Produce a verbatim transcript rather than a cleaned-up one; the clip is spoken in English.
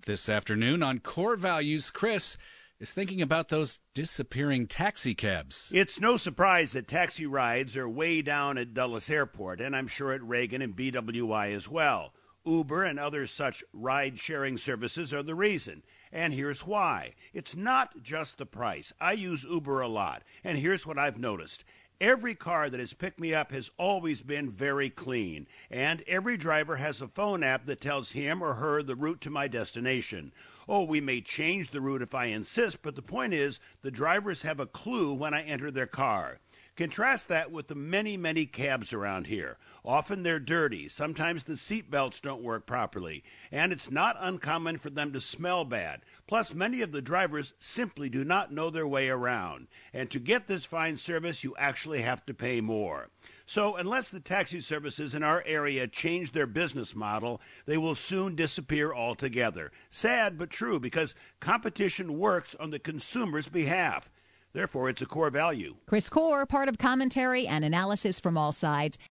This afternoon on Core Values, Chris is thinking about those disappearing taxi cabs. It's no surprise that taxi rides are way down at Dulles Airport, and I'm sure at Reagan and B W I as well. Uber and other such ride-sharing services are the reason. And here's why. It's not just the price. I use Uber a lot, and here's what I've noticed. Every car that has picked me up has always been very clean, and every driver has a phone app that tells him or her the route to my destination. Oh, we may change the route if I insist, but the point is the drivers have a clue when I enter their car. Contrast that with the many, many cabs around here. Often they're dirty. Sometimes the seat belts don't work properly. And it's not uncommon for them to smell bad. Plus, many of the drivers simply do not know their way around. And to get this fine service, you actually have to pay more. So unless the taxi services in our area change their business model, they will soon disappear altogether. Sad but true, because competition works on the consumer's behalf. Therefore, it's a core value. Chris Core, part of commentary and analysis from all sides.